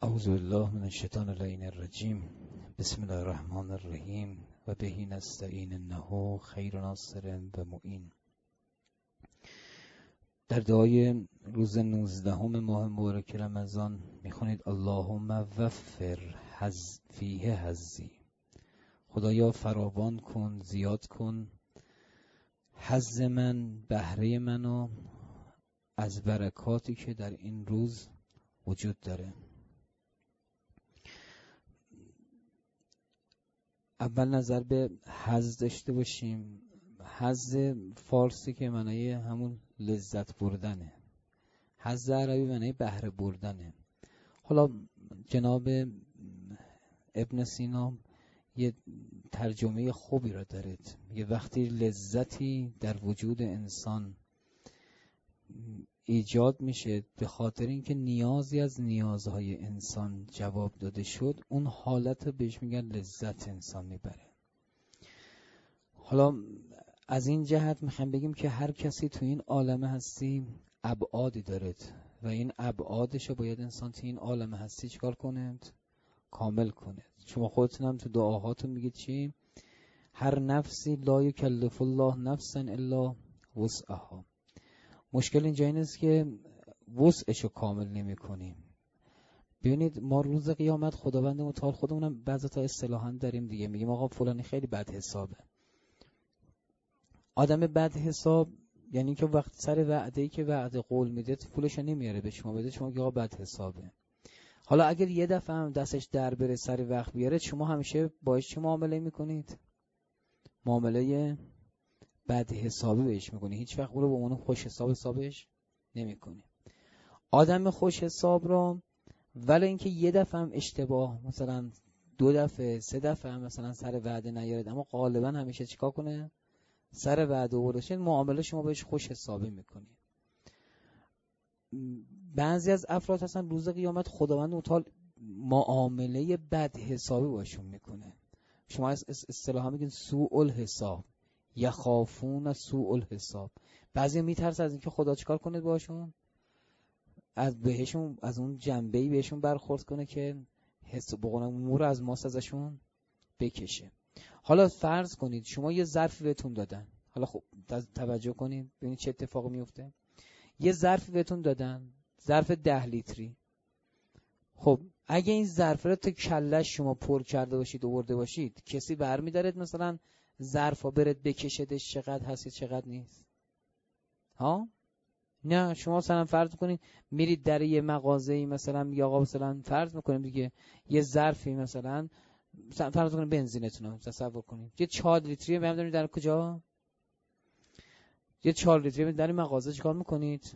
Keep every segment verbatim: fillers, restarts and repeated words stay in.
اعوذ بالله من الشیطان اللعین الرجیم. بسم الله الرحمن الرحیم و بهی نستعین انه خیر ناصر و معین. در دعای روز نوزدهم ماه مبارک رمضان میخونید اللهم وفر حظ فیه حظی. خدایا فراوان کن، زیاد کن حظ من، بهره منو از برکاتی که در این روز وجود داره. اول نظر به حظ داشته باشیم. حظ فارسی که معنی همون لذت بردنه، حظ عربی معنی بهره بردنه. حالا جناب ابن سینا یه ترجمه خوبی را دارید، یه وقتی لذتی در وجود انسان ایجاد میشه به خاطر اینکه نیازی از نیازهای انسان جواب داده شد، اون حالت بهش میگن لذت انسان میبره. حالا از این جهت میخوایم بگیم که هر کسی تو این عالم هستی ابعادی داره و این ابعادشو باید انسان تو این عالم هستی چیکار کنه؟ کامل کنه. شما خودتون هم تو دعاهاتون میگید چی؟ هر نفسی لا یکلف الله نفسا الا وسعها. مشکل اینجا این است که وسعشو کامل نمی کنیم. ببینید ما روز قیامت خداوند متعال خودمونم بعضی تا اصطلاحاً داریم دیگه، میگیم آقا فلانی خیلی بد حسابه. آدم بد حساب یعنی که وقت سر وعده‌ای که وعده قول میده پولشو نمیاره به شما بده، شما میگی آقا بد حسابه. حالا اگر یه دفعه هم دستش در بره سر وقت بیاره، شما همیشه باش چه معامله میکنید؟ معامله بد حسابی بهش میکنی، هیچ وقت اون رو به عنوان خوش حساب حسابش نمیکنی. آدم خوش حساب رو ولی اینکه یه دفعه هم اشتباه مثلا دو دفعه سه دفعه هم مثلا سر وعده نیارد، اما غالبا همیشه چیکار کنه؟ سر وعده ورشه معامله شما بهش خوش حسابی میکنی. بعضی از افراد هستن روز قیامت خداوند متعال معامله بد حسابی باشون میکنه. شما اصطلاحا میگین سوء الحساب، یخافون سوء الحساب. بعضی میترسن از اینکه خدا چیکار کنه باشون، از بهشون از اون جنبه‌ای بهشون برخورد کنه که حس بقول امور از ماست ازشون بکشه. حالا فرض کنید شما یه ظرف بهتون دادن، حالا خب توجه کنید ببینید چه اتفاقی میفته. یه ظرف بهتون دادن، ظرف ده لیتری. خب اگه این ظرف رو تا کلش شما پر کرده باشید و برده باشید، کسی برمی‌دارد مثلا ظرفا برد بکشدش چقدر هست چقدر نیست؟ ها؟ نه. شما مثلا فرض کنید میرید در یه مغازه‌ای مثلا یا آقا مثلا فرض می‌کنیم دیگه یه ظرفی مثلا فرض کنید بنزینتون رو تصور کنید یه چهار لیتری بهم دارید در کجا؟ یه چهار لیتری در این مغازه چیکار می‌کنید؟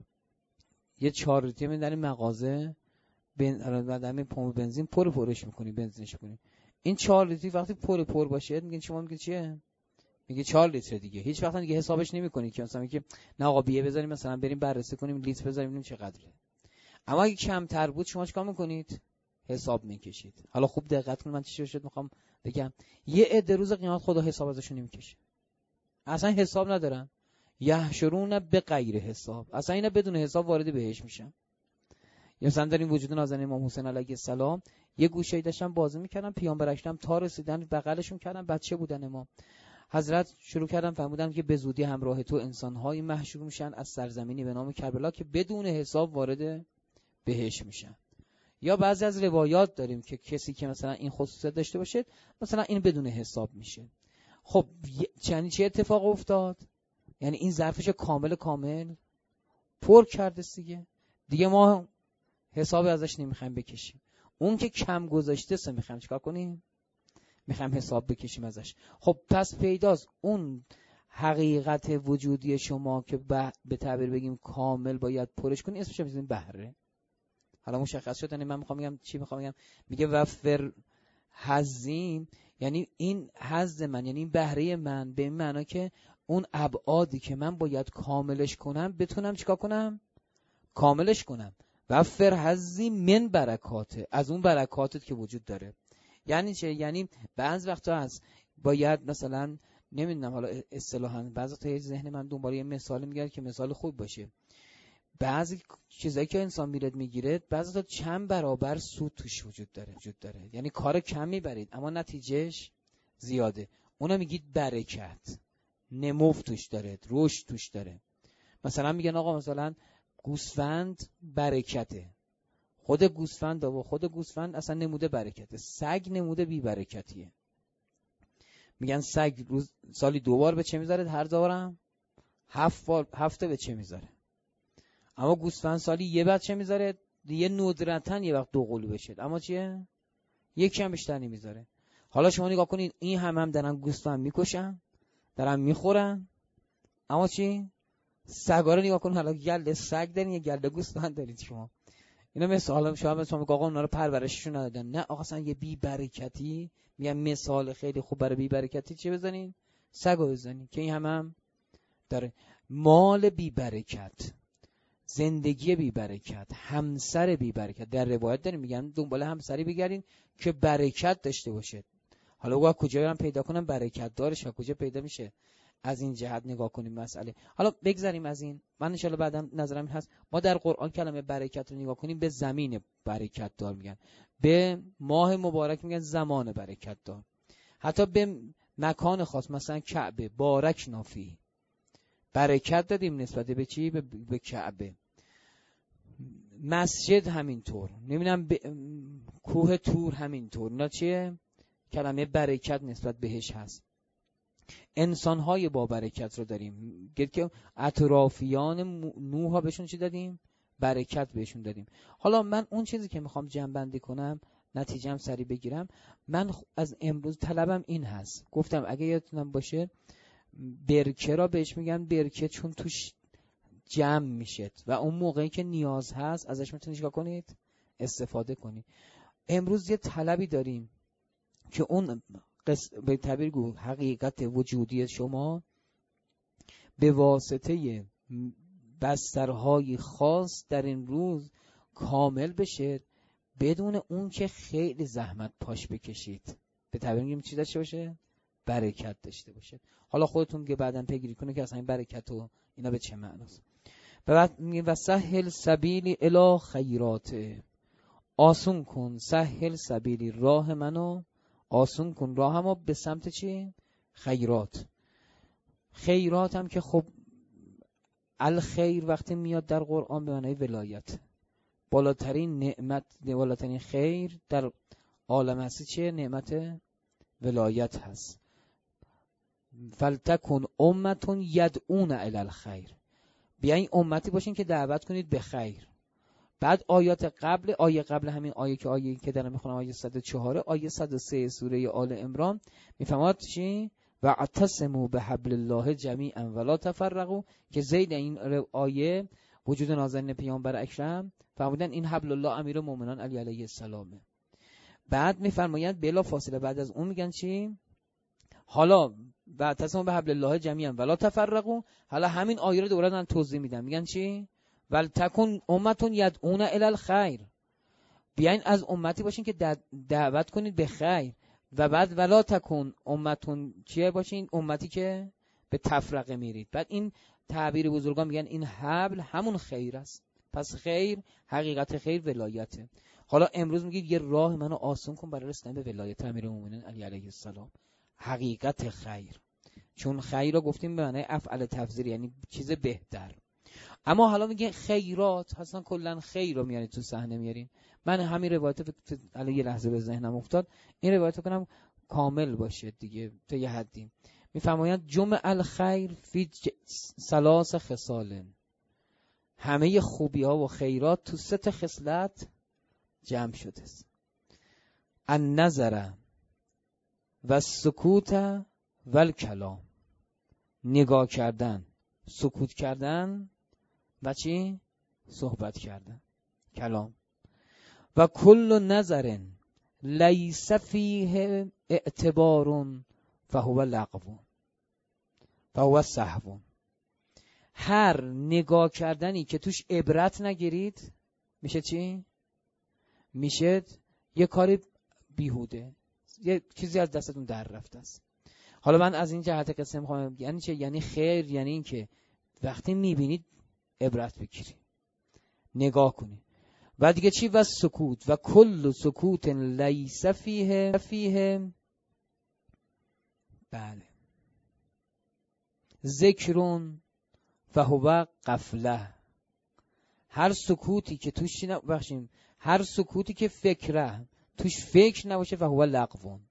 یه چهار لیتری در این مغازه بن بعد همین پمپ بنزین پر پرش می‌کنی، بنزینش می‌کنی. این چهار لیتری وقتی پر پر باشه میگین شما میگید چیه؟ میگه چهار لیتر دیگه. هیچ وقت دیگه حسابش نمی‌کنی که مثلا میگه نه آقا بیه بذاریم مثلا بریم بررسی کنیم لیتر بذاریم ببینیم چقدره. اما اگه کمتر بود شما چیکار می‌کنید؟ حساب می‌کشید. حالا خوب دقت کنید من چی شد می‌خوام بگم. یه عده روز قیامت خدا حساب ازشون نمی‌کشه. اصلا حساب ندارن. یحشرون به غیر حساب. اصلا اینا بدون حساب وارد بهش میشن. یا مثلا در این وجود نازنین امام حسین علیه السلام یه گوشه‌ای داشتن بازی می‌کردن، پیامبر اکرم تا رسیدن بغلشون کردن، بچه بودن امام. حضرت شروع کردن فرمودن که به زودی همراه تو انسان‌های محشور میشن از سرزمینی به نام کربلا که بدون حساب وارد بهش میشن. یا بعضی از روایات داریم که کسی که مثلا این خصوصیت داشته باشه مثلا این بدون حساب میشه. خب یعنی چه اتفاق افتاد؟ یعنی این ظرفش کامل کامل پر کرده دیگه. دیگه ما حساب ازش نمیخوایم بکشیم. اون که کم گذاشته سه میخوایم چیکار کنیم؟ میخوایم حساب بکشیم ازش. خب پس پیداست اون حقیقت وجودی شما که به تعبیر بگیم کامل باید پرش کنی، اسمش میذاریم بهره. حالا مشخص شد. یعنی من میخوام بگم چی میخوام بگم؟ میگه وفر حظیم، یعنی این حظ من، یعنی این بهره من به این معنا که اون ابعادی که من باید کاملش کنم بتونم چیکار کنم؟ کاملش کنم. وفر حظی من برکاته، از اون برکاتت که وجود داره. یعنی چه؟ یعنی بعض وقتا هست باید مثلا نمیدونم حالا اصطلاحاً بعضی تا ذهن من دنبال یه مثال میگرد که مثال خوب باشه. بعضی چیزایی که انسان میرد میگیره بعضی تا چند برابر سود توش وجود داره وجود داره یعنی کار کم میبرید اما نتیجهش زیاده. اونو میگید برکت، نمو توش داره، رشد توش داره. مثلا میگن آقا مثلا گوسفند برکته، خود گوسفند و خود گوسفند اصلا نموده برکته، سگ نموده بی برکتیه. میگن سگ روز سالی دو بار به چه میذاره؟ هر دورم هفت بار هفته به چه میذاره. اما گوسفند سالی یه بعد چه میذاره؟ یه ندرتن یه وقت دو قلو بشه، اما چیه؟ یکی هم بیشتر نمیذاره. حالا شما نگاه کنید این هم هم دارن گوسفند میکشن، دارن میخورن، اما چی؟ سگا رو نگاه کن، حالا گله سگ دارین یا گله گوسفند دارید شما. اینا مثال شما مثلا آقا اونا رو پرورششون ندادن، نه آقا اصلا یه بی برکتی. میگم مثال خیلی خوب برای بی برکتی چه بزنین؟ سگو بزنین که این هم هم داره. مال بی برکت، زندگی بی برکت، همسر بی برکت. در روایت داریم میگن دنبال همسری بگردین که برکت داشته باشه. حالا او کجا برم پیدا کنم برکت دارش، کجا پیدا میشه؟ از این جهت نگاه کنیم مسئله. حالا بگذاریم از این، من ان شاءالله بعدم نظرم هست ما در قرآن کلمه برکت رو نگاه کنیم به زمین برکت دار میگن، به ماه مبارک میگن زمان برکت دار، حتی به مکان خاص مثلا کعبه بارک نافی برکت دادیم نسبت به چی؟ به, به کعبه. مسجد همینطور، نمیدونم ب... کوه تور همینطور. اینا چیه؟ کلمه برکت نسبت بهش هست. انسان‌های با برکت رو داریم، گفت که اطرافیان نوح ها بهشون چی دادیم؟ برکت بهشون دادیم. حالا من اون چیزی که میخوام جمع بندی کنم، نتیجه‌ام سریع بگیرم، من از امروز طلبم این هست، گفتم اگه یادتونم باشه برکه را بهش میگن برکه چون توش جمع میشه و اون موقعی که نیاز هست ازش میتونید چیکار کنید؟ استفاده کنید. امروز یه طلبی داریم که اون قص... به تعبیر گو حقیقت وجودی شما به واسطه بسترهای خاص در این روز کامل بشه بدون اون که خیلی زحمت پاش بکشید. به تعبیر میگیم چی داشته باشه؟ برکت داشته باشه. حالا خودتون که بعداً پیگیری کنه که اصلا این برکت و اینا به چه معناست. بعد میگه و سهل سبیلی الی خیراته، آسون کن سهل سبیلی راه منو، آسون کن راهمو به سمت چی؟ خیرات. خیرات هم که خب الخیر وقتی میاد در قرآن به معنای ولایت، بالاترین نعمت، بالاترین خیر در عالم هستی چیه؟ نعمت ولایت هست. فلتکن امتون یدعون الی الخیر، بیاین امتی باشین که دعوت کنید به خیر. بعد آیات قبل، آیه قبل همین آیه که آیه که دارم میخونم آیه صد و چهار، آیه صد و سه سوره آل عمران میفهمد چی؟ و اعتصموا بحبل الله جمیعا ولا تفرقوا، که زید این آیه وجود نازنین پیامبر اکرم فرمودن این حبل الله امیر المؤمنین علی علیه السلامه. بعد میفرمایند بلا فاصله بعد از اون میگن چی؟ حالا و اعتصموا بحبل الله جمیعا ولا تفرقوا، حالا همین آیه رو دوباره دارن توضیح میدن، میگن چی؟ ولتکن امتون یدعون الی الخیر، بیاین از امتی باشین که دعوت کنید به خیر. و بعد ولا تکن امتون چیه باشین؟ امتی که به تفرقه میرید. بعد این تعبیر بزرگان میگن این حبل همون خیر است. پس خیر، حقیقت خیر ولایته. حالا امروز میگید یه راه منو آسان کن برای رسیدن به ولایت امیرالمومنین علی علیه السلام، حقیقت خیر. چون خیر رو گفتیم به معنی افعل تفضیل، یعنی چیز بهتر. اما حالا میگه خیرات، اصلا کلا خیر رو میارید تو صحنه میارین. من همین روایت الان یه لحظه به ذهنم افتاد، این روایت کنم کامل باشه دیگه تا یه حدی. میفرمایند جمع الخیر فی ثلاث خصال، همه خوبی ها و خیرات تو سه تا خصلت جمع شده است: النظر و السکوت و الکلام، نگاه کردن، سکوت کردن و چی؟ صحبت کردن، کلام. و کل نظر لیس فیه اعتبار فهو لغو فهو سهو، هر نگاه کردنی که توش عبرت نگیرید میشه چی؟ میشه یه کاری بیهوده، یه چیزی از دستتون در رفته است. حالا من از این جهت قصه میخوام، یعنی چه؟ یعنی خیر، یعنی این که وقتی میبینید عبرت بگیری. نگاه کنی. و دیگه چی؟ و سکوت و کل سکوت لیس فیه فیه بله ذکرون فهو غفله. هر سکوتی که توش نباشیم، هر سکوتی که فکره توش فکر نباشه فهو لغو.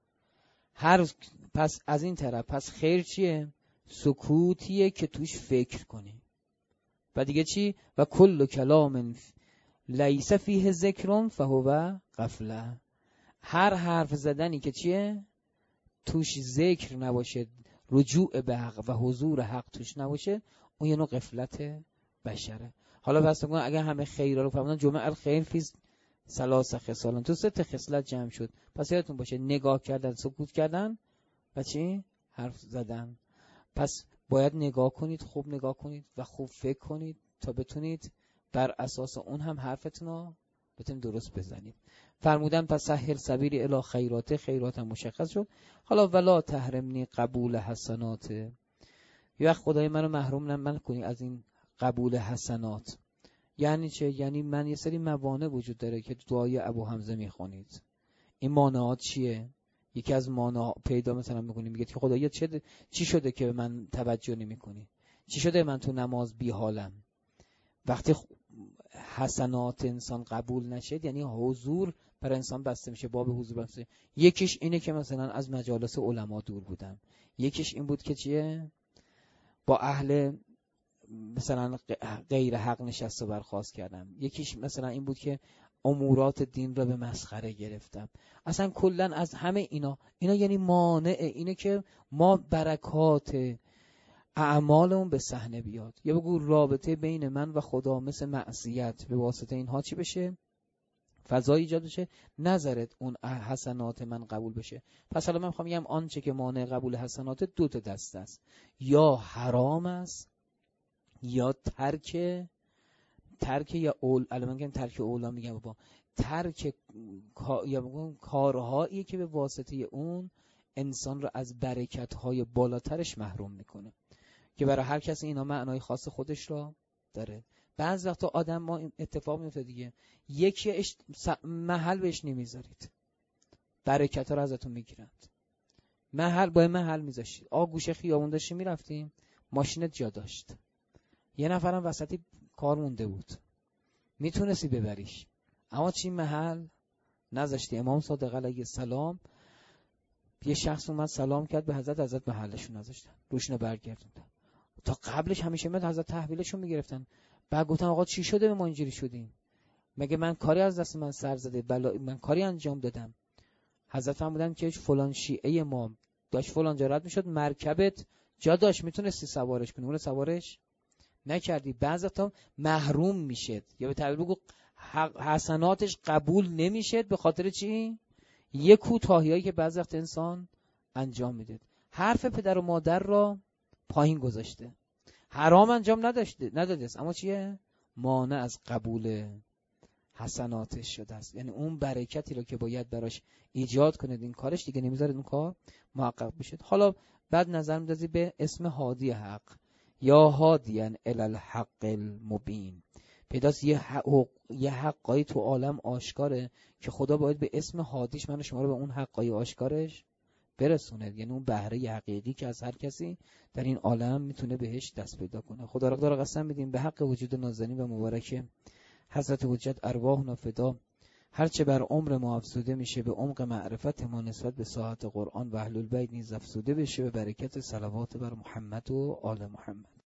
هر پس از این طرف پس خیر چیه؟ سکوتیه که توش فکر کنی. و دیگه چی؟ و کل کلام لیس فیه ذکرون فهو غفله. هر حرف زدنی که چیه؟ توش ذکر نباشه، رجوع به حق و حضور حق توش نباشه، اون یه نوع غفلت بشره. حالا پس بگم اگر همه خیرا رو فهمیدن، جمع الخیر فی ثلاث خصال، تو سه تا خصلت جمع شد. پس یادتون باشه نگاه کردن، سکوت کردن و چی؟ حرف زدن. پس باید نگاه کنید، خوب نگاه کنید و خوب فکر کنید تا بتونید بر اساس اون هم حرفتون رو بتونید درست بزنید. فرمودن پس سهل سبیلی الی خیرات، خیرات هم مشخص شد. حالا ولا تحرمنی قبول حسنات، یه وقت خدای منو محروم نمن کنی از این قبول حسنات. یعنی چه؟ یعنی من یه سری موانع وجود داره که دعای ابو حمزه میخونید. این مانعات چیه؟ یکی از مانع پیدا مثلا میکنیم، میگه که خدایا چه چی شده که من توجه نمیکنی؟ چی شده من تو نماز بی حالم؟ وقتی حسنات انسان قبول نشه، یعنی حضور برای انسان بسته میشه، باب حضور بسته. یکیش اینه که مثلا از مجالس علما دور بودم، یکیش این بود که چیه؟ با اهل مثلا غیر حق نشست و برخاست کردم، یکیش مثلا این بود که امورات دین را به مسخره گرفتم. اصلا کلن از همه اینا اینا یعنی مانع اینه که ما برکات اعمالمون به صحنه بیاد. یا بگو رابطه بین من و خدا مثل معصیت، به واسطه اینها چی بشه؟ فضای ایجاد بشه، نظرت اون حسنات من قبول بشه. پس حالا من میخوام بگم آنچه که مانع قبول حسنات دو تا دست است، یا حرام است یا ترک ترک یا اول الان من میگم ترک اولا، میگم بابا ترک یا بگم کارهایی که به واسطه اون انسان رو از برکت‌های بالاترش محروم میکنه، که برای هر کسی اینا معنای خاص خودش را داره. بعض وقتا آدم ما اتفاق میفته دیگه، یکی اش... محل بهش نمیذارید، برکت‌ها رو ازتون میگیرند. محل با محل میذاشید. آ گوشه خیابون داشتیم میرفتیم، ماشینت جا داشت، یه نفرم وسطی کار مونده بود، میتونستی ببریش، اما چی؟ محل نذاشتی. امام صادق علیه السلام یه شخص اومد سلام کرد به حضرت، حضرت محلشون نذاشتن، روشونو برگردوندن. تا قبلش همیشه میاد حضرت تحویلشون میگرفتن. بعد گفتن آقا چی شده به ما اینجوری شدیم؟ مگه من کاری از دست من سر زده؟ بلا من کاری انجام دادم؟ حضرت فرمودن که فلان شیعه ما داشت فلان جا رد میشد، مرکبت جا داشت، میتونستی سوارش کنی، اون سوارش نکردی. بعضی وقتا محروم میشد، یا به تعبیر بگو حسناتش قبول نمیشد. به خاطر چی؟ یک کوتاهیایی که بعضی وقت انسان انجام میده. حرف پدر و مادر را پایین گذاشته، حرام انجام نداشته نداده است، اما چیه؟ مانع از قبول حسناتش شده است. یعنی اون برکتی رو که باید براش ایجاد کنه این کارش دیگه نمیذاره اون کار محقق بشه. حالا بعد نظر میندازی به اسم هادی حق، یا هادیان الی الحق المبین. پیداست یه حق یه حقایی تو عالم آشکاره که خدا باید به اسم هادیش من و شما رو به اون حقای آشکارش برسونه. یعنی اون بهره حقیقی که از هر کسی در این عالم میتونه بهش دست پیدا کنه. خدا را داره قسم میدیم به حق وجود نازنین و مبارک حضرت حجت ارواحنا فدا، هرچه بر عمر ما افزوده میشه به عمق معرفت ما نسبت به ساعت قرآن و اهل البیت نیز افزوده بشه به برکت صلوات بر محمد و آل محمد.